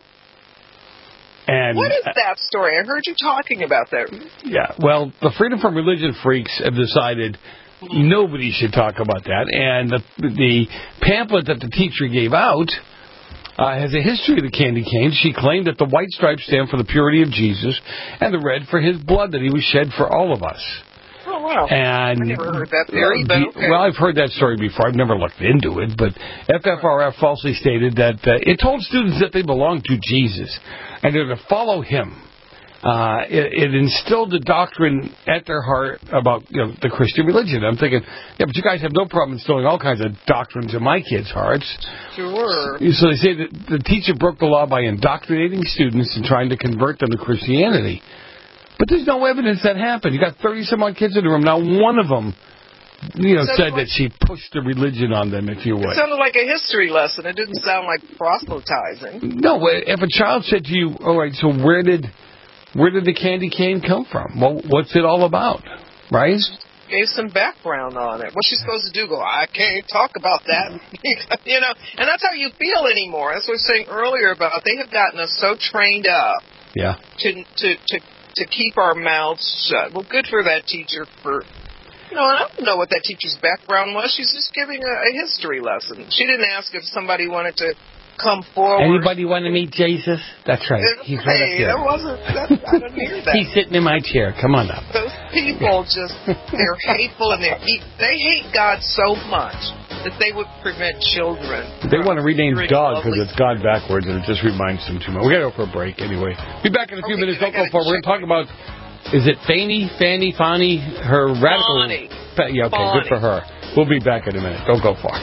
And what is that story? I heard you talking about that. Yeah. Well, the Freedom from Religion freaks have decided nobody should talk about that. And the, the pamphlet that the teacher gave out Uh, has a history of the candy cane. She claimed that the white stripes stand for the purity of Jesus and the red for his blood that he was shed for all of us. Oh, wow. And, I never heard that theory, but okay. Well, I've heard that story before. I've never looked into it, but F F R F falsely stated that uh, it told students that they belonged to Jesus and they're to follow him. Uh, it, it instilled the doctrine at their heart about, you know, the Christian religion. I'm thinking, yeah, but you guys have no problem instilling all kinds of doctrines in my kids' hearts. Sure. So they say that the teacher broke the law by indoctrinating students and trying to convert them to Christianity. But there's no evidence that happened. You got thirty-some-odd kids in the room. Not one of them, you know, said like, that she pushed the religion on them, if you would. It sounded like a history lesson. It didn't sound like proselytizing. No, if a child said to you, all right, so where did... Where did the candy cane come from? Well, what's it all about, right? Gave some background on it. What's she supposed to do? Go, I can't talk about that. You know, and that's how you feel anymore. That's what I was saying earlier about they have gotten us so trained up yeah. to to to to keep our mouths shut. Well, good for that teacher for, you know, I don't know what that teacher's background was. She's just giving a, a history lesson. She didn't ask if somebody wanted to come forward. Anybody want to meet Jesus? That's right. He's right up hey, there. that wasn't, that, I didn't hear that. He's sitting in my chair. Come on up. Those people just, they're hateful and they're, they hate God so much that they would prevent children. They want to rename dog because lovely. it's God backwards and it just reminds them too much. We got to go for a break anyway. Be back in a few okay, minutes. Don't go far. We're going to talk about, is it Fanny, Fanny, Fanny, her radical... Fanny. Yeah, okay, Fanny. good for her. We'll be back in a minute. Don't go far.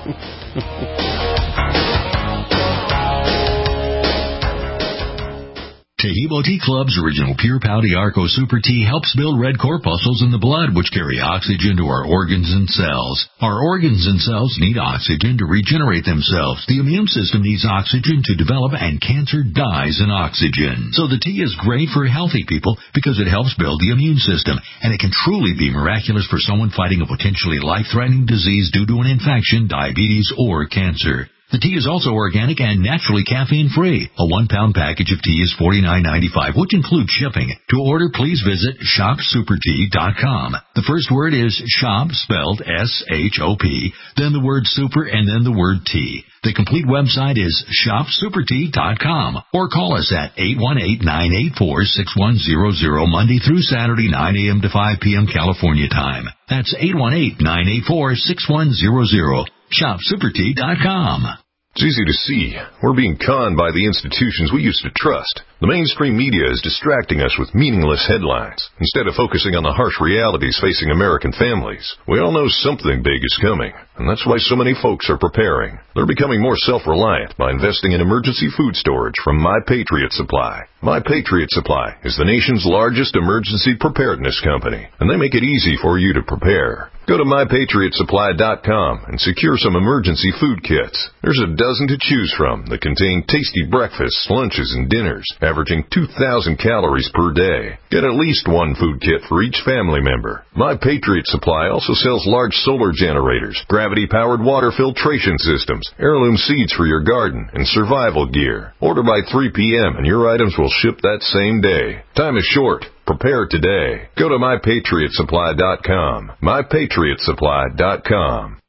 Tehebo Tea Club's original Pure Pouty Arco Super Tea helps build red corpuscles in the blood, which carry oxygen to our organs and cells. Our organs and cells need oxygen to regenerate themselves. The immune system needs oxygen to develop, and cancer dies in oxygen. So the tea is great for healthy people because it helps build the immune system, and it can truly be miraculous for someone fighting a potentially life-threatening disease due to an infection, diabetes, or cancer. The tea is also organic and naturally caffeine-free. A one-pound package of tea is forty-nine ninety-five, which includes shipping. To order, please visit shop super tea dot com. The first word is shop, spelled S H O P, then the word super, and then the word tea. The complete website is shop super tea dot com, or call us at eight one eight, nine eight four, six one zero zero, Monday through Saturday, nine a.m. to five p.m. California time. That's eight one eight, nine eight four, six one zero zero. shop super tea dot com. It's easy to see. We're being conned by the institutions we used to trust. The mainstream media is distracting us with meaningless headlines instead of focusing on the harsh realities facing American families. We all know something big is coming, and that's why so many folks are preparing. They're becoming more self-reliant by investing in emergency food storage from My Patriot Supply. My Patriot Supply is the nation's largest emergency preparedness company, and they make it easy for you to prepare. Go to my patriot supply dot com and secure some emergency food kits. There's a dozen to choose from that contain tasty breakfasts, lunches, and dinners, averaging two thousand calories per day. Get at least one food kit for each family member. My Patriot Supply also sells large solar generators, gravity-powered water filtration systems, heirloom seeds for your garden, and survival gear. Order by three p.m. and your items will ship that same day. Time is short. Prepare today. Go to my patriot supply dot com. my patriot supply dot com.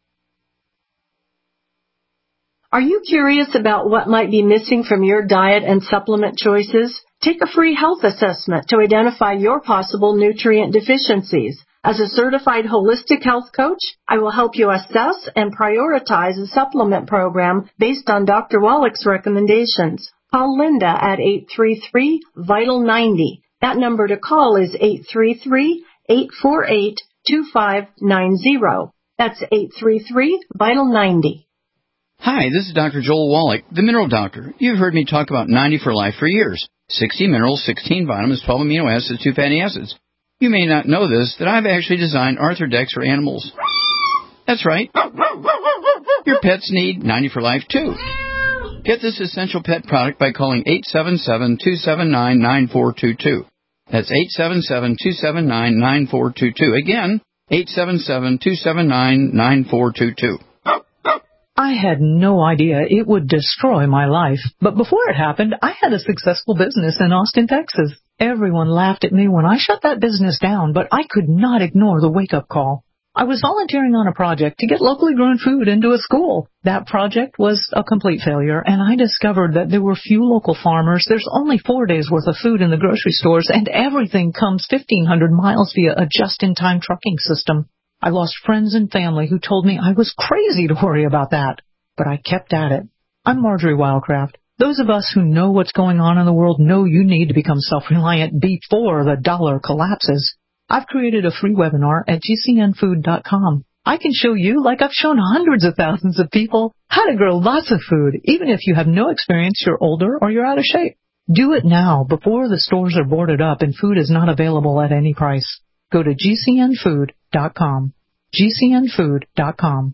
Are you curious about what might be missing from your diet and supplement choices? Take a free health assessment to identify your possible nutrient deficiencies. As a certified holistic health coach, I will help you assess and prioritize a supplement program based on Doctor Wallach's recommendations. Call Linda at eight three three, VITAL ninety. That number to call is eight three three, eight four eight, two five nine zero. That's eight three three, VITAL ninety. Hi, this is Doctor Joel Wallach, the Mineral Doctor. You've heard me talk about ninety for Life for years. sixty minerals, sixteen vitamins, twelve amino acids, two fatty acids. You may not know this, that I've actually designed Arthrodex for animals. That's right. Your pets need ninety for Life, too. Get this essential pet product by calling eight seven seven, two seven nine, nine four two two. That's eight seven seven, two seven nine, nine four two two. Again, eight seven seven, two seven nine, nine four two two. I had no idea it would destroy my life. But before it happened, I had a successful business in Austin, Texas. Everyone laughed at me when I shut that business down, but I could not ignore the wake-up call. I was volunteering on a project to get locally grown food into a school. That project was a complete failure, and I discovered that there were few local farmers. There's only four days' worth of food in the grocery stores, and everything comes fifteen hundred miles via a just-in-time trucking system. I lost friends and family who told me I was crazy to worry about that, but I kept at it. I'm Marjorie Wildcraft. Those of us who know what's going on in the world know you need to become self-reliant before the dollar collapses. I've created a free webinar at G C N food dot com. I can show you, like I've shown hundreds of thousands of people, how to grow lots of food, even if you have no experience, you're older, or you're out of shape. Do it now, before the stores are boarded up and food is not available at any price. Go to G C N food dot com. G C N food dot com.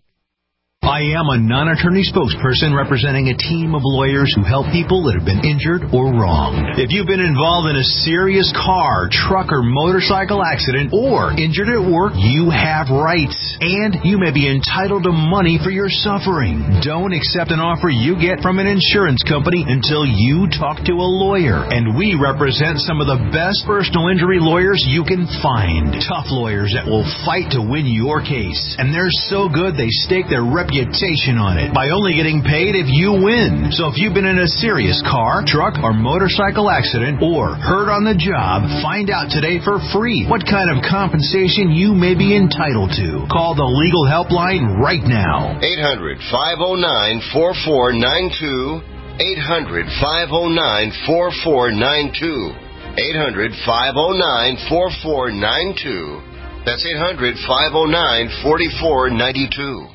I am a non-attorney spokesperson representing a team of lawyers who help people that have been injured or wronged. If you've been involved in a serious car, truck, or motorcycle accident or injured at work, you have rights, and you may be entitled to money for your suffering. Don't accept an offer you get from an insurance company until you talk to a lawyer, and we represent some of the best personal injury lawyers you can find. Tough lawyers that will fight to win your case, and they're so good they stake their reputation on it by only getting paid if you win. So if you've been in a serious car, truck, or motorcycle accident or hurt on the job, find out today for free what kind of compensation you may be entitled to. Call the legal helpline right now. eight hundred, five oh nine, four four nine two. eight hundred, five oh nine, four four nine two. eight hundred, five oh nine, four four nine two. That's eight hundred, five oh nine, four four nine two.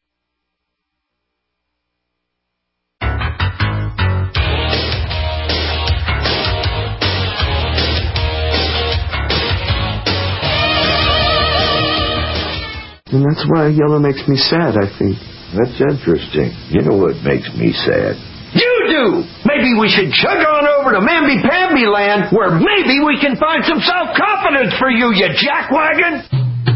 And that's why yellow makes me sad, I think. That's interesting. You know what makes me sad? You do! Maybe we should chug on over to Mamby-Pamby land, where maybe we can find some self-confidence for you, you jackwagon!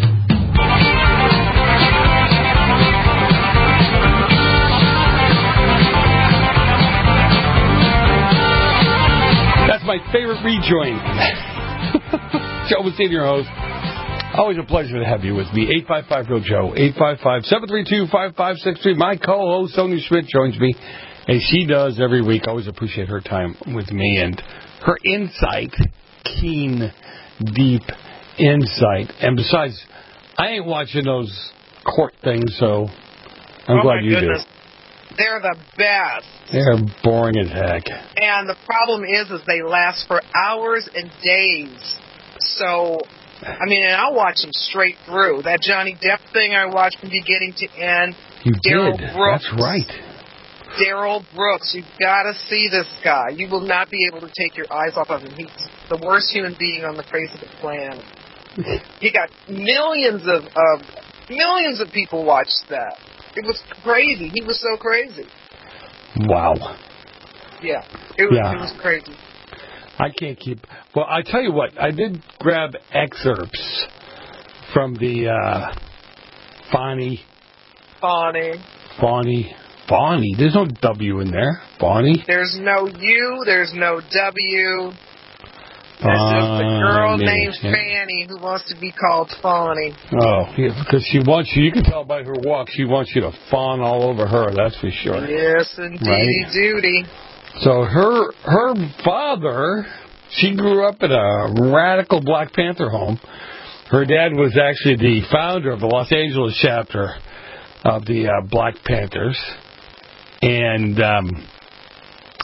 That's my favorite rejoin. Joe Messina, your host. Always a pleasure to have you with me. eight five five, real Joe. eight five five, seven three two, five five six three. My co-host, Sonia Schmidt, joins me, as she does every week. Always appreciate her time with me and her insight, keen, deep insight. And besides, I ain't watching those court things, so I'm oh glad you goodness. do. They're the best. They're boring as heck. And the problem is, is they last for hours and days. So... I mean, and I'll watch them straight through. That Johnny Depp thing I watched from beginning to end. You Darryl did. Brooks. That's right. Darryl Brooks. You've got to see this guy. You will not be able to take your eyes off of him. He's the worst human being on the face of the planet. He got millions of, of millions of people watched that. It was crazy. He was so crazy. Wow. Yeah. It was, yeah. It was crazy. I can't keep... Well, I tell you what, I did grab excerpts from the uh, Fonny... Fonny. Fonny. Fonny. There's no W in there. Fonny. There's no U. There's no W. There's just a girl named yeah. Fanny who wants to be called Fonny. Oh, yeah, because she wants you... You can tell by her walk, she wants you to fawn all over her, that's for sure. Yes, indeedy right? duty. So her her father, she grew up in a radical Black Panther home. Her dad was actually the founder of the Los Angeles chapter of the uh, Black Panthers. And um,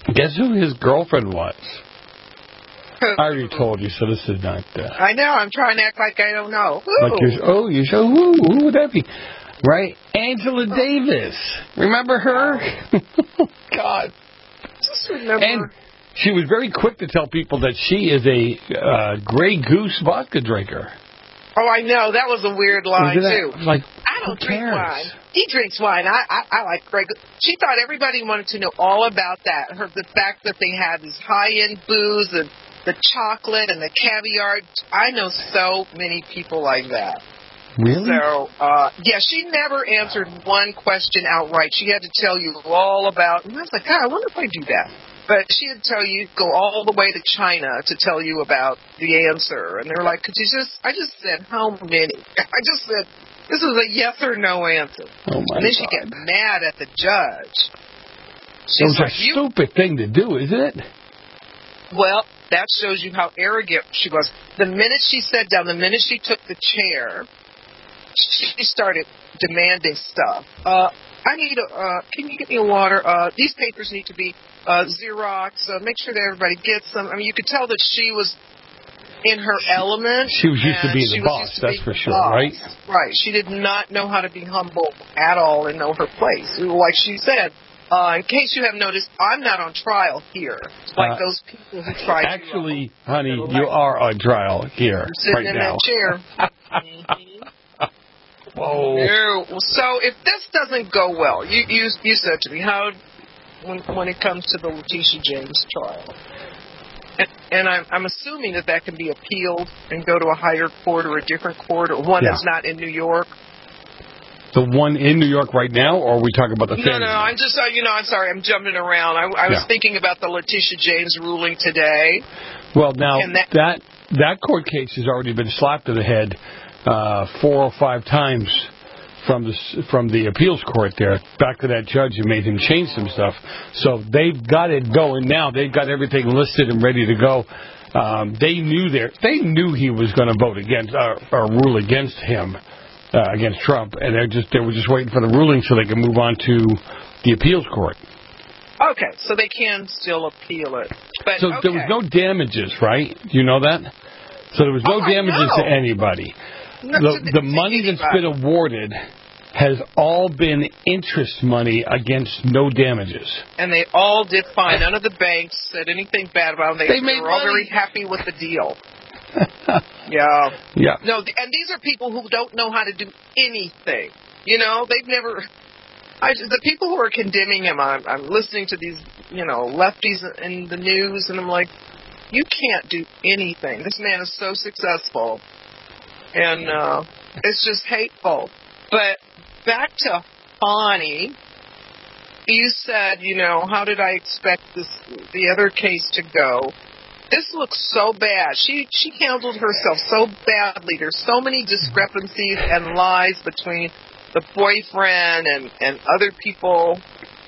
Guess who his girlfriend was? I already told you, so this is not... Uh, I know. I'm trying to act like I don't know. Who? like you're, oh, you're so... Who, who would that be? Right? Angela Davis. Remember her? God. Just remember... And she was very quick to tell people that she is a uh, Grey Goose vodka drinker. Oh, I know. That was a weird line, too. Like, I don't drink wine. He drinks wine. I I, I like Greg. She thought everybody wanted to know all about that. Her the fact that they had this high-end booze and the chocolate and the caviar. I know so many people like that. Really? So, uh, yeah, she never answered one question outright. She had to tell you all about, and I was like, God, I wonder if I do that. But she would tell you, go all the way to China to tell you about the answer. And they were like, could you just, I just said, how many? I just said, this is a yes or no answer. Oh, my And then God. she get mad at the judge. It was like, a stupid thing to do, isn't it? Well, that shows you how arrogant she was. The minute she sat down, the minute she took the chair, she started demanding stuff. Uh, I need a, uh, can you get me a water? Uh, these papers need to be uh, Xerox. Uh, make sure that everybody gets them. I mean, you could tell that she was in her element. She was used to and being she the was boss, used to that's being for the sure, boss. right? Right. She did not know how to be humble at all and know her place. Like she said, uh, in case you have noticed, I'm not on trial here. Like Uh, those people who tried to. Actually, honey, you are on trial here You're sitting right in now. that chair. Whoa. No. So if this doesn't go well, you you you said to me how when when it comes to the Letitia James trial, and, and I'm I'm assuming that that can be appealed and go to a higher court or a different court or one Yeah. that's not in New York. The one in New York right now, or are we talking about the No, family? no, I'm just uh, you know I'm sorry I'm jumping around. I, I was Yeah. thinking about the Letitia James ruling today. Well, now And that- that that court case has already been slapped to the head uh, four or five times from the s- from the appeals court there, back to that judge who made him change some stuff. So they've got it going now. They've got everything listed and ready to go. Um, they knew there. They knew he was going to vote against uh, or rule against him. Uh, against Trump, and they just they were just waiting for the ruling so they could move on to the appeals court. Okay, so they can still appeal it. But So okay. there was no damages, right? Do you know that? So there was no Oh, I damages know. to anybody. No, the to- the to money that's anybody. been awarded has all been interest money against no damages. And they all did fine. None of the banks said anything bad about them. They, They made were all money. very happy with the deal. Yeah. Yeah. No, th- and these are people who don't know how to do anything. You know, they've never. I, the people who are condemning him, I'm, I'm listening to these, you know, lefties in the news, and I'm like, you can't do anything. This man is so successful, and uh, it's just hateful. But back to Bonnie. You said, you know, how did I expect this the other case to go? This looks so bad. She she handled herself so badly. There's so many discrepancies and lies between the boyfriend and, and other people.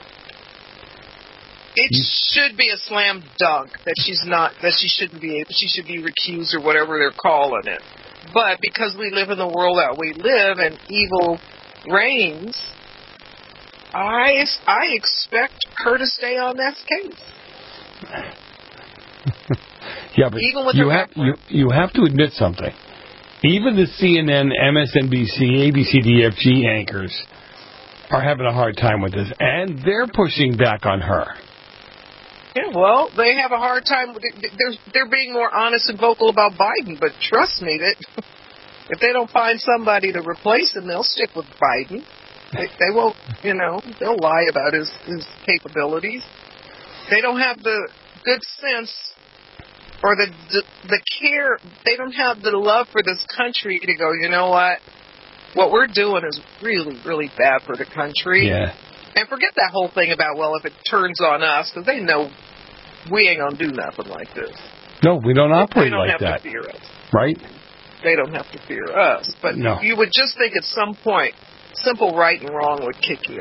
It should be a slam dunk that she's not that she shouldn't be she should be recused or whatever they're calling it. But because we live in the world that we live and evil reigns, I I expect her to stay on this case. Yeah, but Even with you her have you, you have to admit something. Even the C N N, M S N B C, A B C, D F G anchors are having a hard time with this, and they're pushing back on her. Yeah, well, they have a hard time. With it. They're they're being more honest and vocal about Biden, but trust me that if they don't find somebody to replace him, they'll stick with Biden. They, they won't, you know, they'll lie about his his capabilities. They don't have the good sense or the, the the care. They don't have the love for this country to go, you know what? What we're doing is really, really bad for the country. Yeah. And forget that whole thing about, well, if it turns on us, because they know we ain't going to do nothing like this. No, we don't operate They don't like have that. to fear us. Right? They don't have to fear us. But No. you would just think at some point, simple right and wrong would kick in.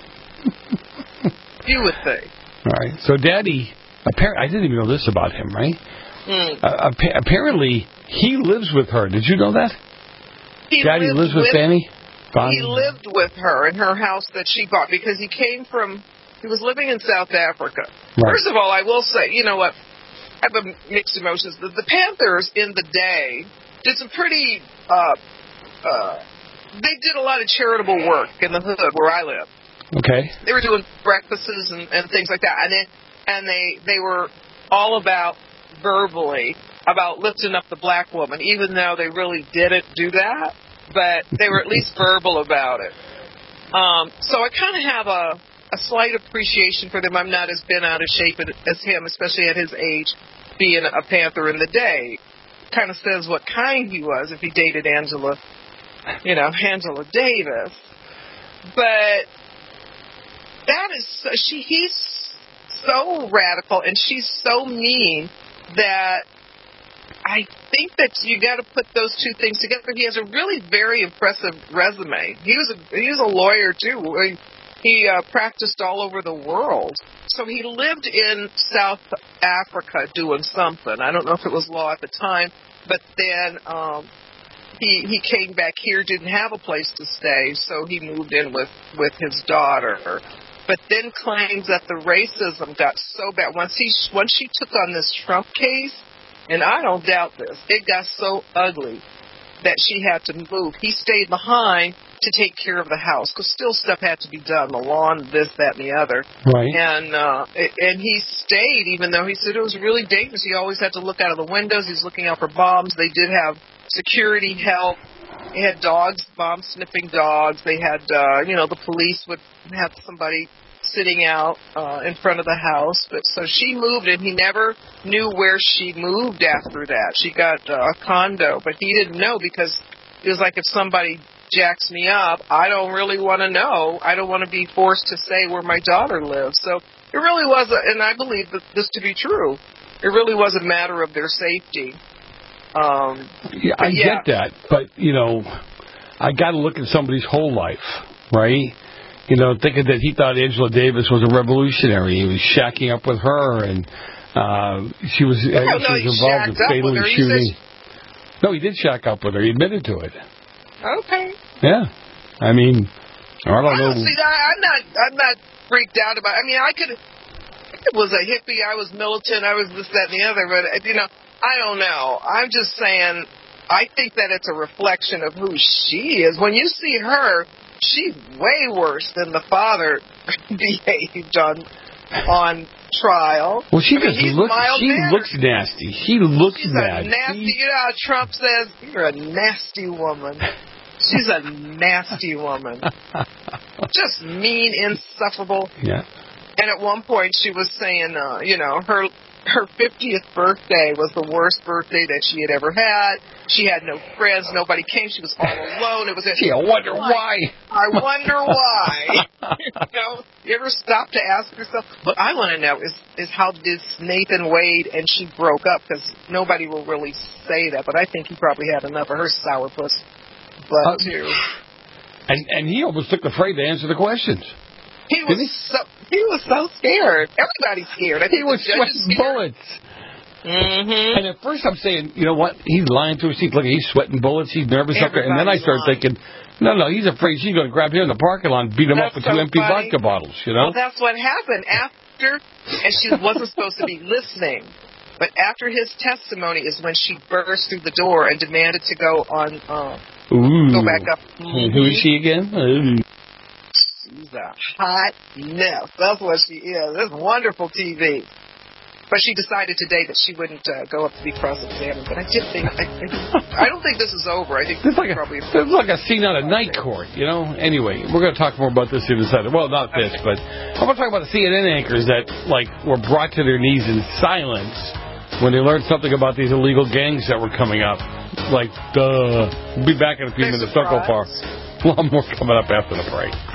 You would think. All right. So Daddy, appar- I didn't even know this about him, right? Mm. Uh, appa- apparently, he lives with her. Did you know that? He Daddy lived lives with, with Fanny? Bonnie? He lived with her in her house that she bought because he came from He was living in South Africa. Right. First of all, I will say, you know what? I have a mixed emotions. The, the Panthers in the day did some pretty, uh, uh, they did a lot of charitable work in the hood where I live. Okay. They were doing breakfasts and, and things like that. And they, and they, they were all about verbally about lifting up the black woman, even though they really didn't do that. But they were at least verbal about it. Um, so I kind of have a, a slight appreciation for them. I'm not as bent out of shape as him, especially at his age, being a Panther in the day. Kind of says what kind he was if he dated Angela, you know, Angela Davis. But that is, so, she, he's so radical and she's so mean that I think that you got to put those two things together. He has a really very impressive resume. He was a, he was a lawyer too. He, he uh, practiced all over the world. So he lived in South Africa doing something. I don't know if it was law at the time, but then um, he he came back here, didn't have a place to stay, so he moved in with, with his daughter. But then claims that the racism got so bad once he once she took on this Trump case. And I don't doubt this. It got so ugly that she had to move. He stayed behind to take care of the house because still stuff had to be done, the lawn, this, that, and the other. Right. And uh, and he stayed even though he said it was really dangerous. He always had to look out of the windows. He's looking out for bombs. They did have security help. They had dogs, bomb-sniffing dogs. They had, uh, you know, the police would have somebody sitting out uh, in front of the house. But so she moved, and he never knew where she moved after that. She got uh, a condo, but he didn't know because it was like if somebody jacks me up, I don't really want to know. I don't want to be forced to say where my daughter lives. So it really was, a, and I believe that this to be true, it really was a matter of their safety. Um, yeah, I yeah. get that, but, you know, I got to look at somebody's whole life, right? You know, thinking that he thought Angela Davis was a revolutionary. He was shacking up with her, and uh, she was, I uh, she was involved in fatally shooting. Says... No, he did shack up with her. He admitted to it. Okay. Yeah. I mean, I don't I know. Don't see, I, I'm not. I'm not freaked out about it. I mean, I could. I was a hippie. I was militant. I was this, that, and the other. But you know, I don't know. I'm just saying. I think that it's a reflection of who she is. When you see her, she's way worse than the father behaved on on trial. Well, she I mean, just he's looks. She mild-mannered. looks nasty. She looks She's bad. a nasty. She... You know how Trump says you're a nasty woman. She's a nasty woman. Just mean, insufferable. Yeah. And at one point, she was saying, uh, you know, her her fiftieth birthday was the worst birthday that she had ever had. She had no friends. Nobody came. She was all alone. It was. Gee, I wonder why. I wonder why. you know, you ever stop to ask yourself? What I want to know is is how did Nathan Wade and she broke up? Because nobody will really say that, but I think he probably had enough of her sourpuss butt uh, too. And and he almost took the freight to answer the questions. He was he? so he was so scared. Everybody's scared. I think he was sweating bullets. Mm-hmm. And at first I'm saying, you know what? He's lying to his teeth. Look, he's sweating bullets. He's nervous. Everybody's and then I start lying. thinking, no, no, he's afraid she's going to grab him in the parking lot and beat him that's up with so two empty funny. vodka bottles. You know? Well, that's what happened after, and she wasn't supposed to be listening. But after his testimony is when she burst through the door and demanded to go on, uh, Ooh. go back up. Mm-hmm. Who is she again? Ooh. She's a hot mess. That's what she is. It's wonderful T V. But she decided today that she wouldn't uh, go up to be cross-examined. But I did think, I, I don't think this is over. I think this it's like is probably a, it's like a scene out of Night Court, you know? Anyway, we're going to talk more about this in a second. Well, not this, but I want to talk about the C N N anchors that, like, were brought to their knees in silence when they learned something about these illegal gangs that were coming up. Like, duh. We'll be back in a few minutes. Don't go far. A lot more coming up after the break.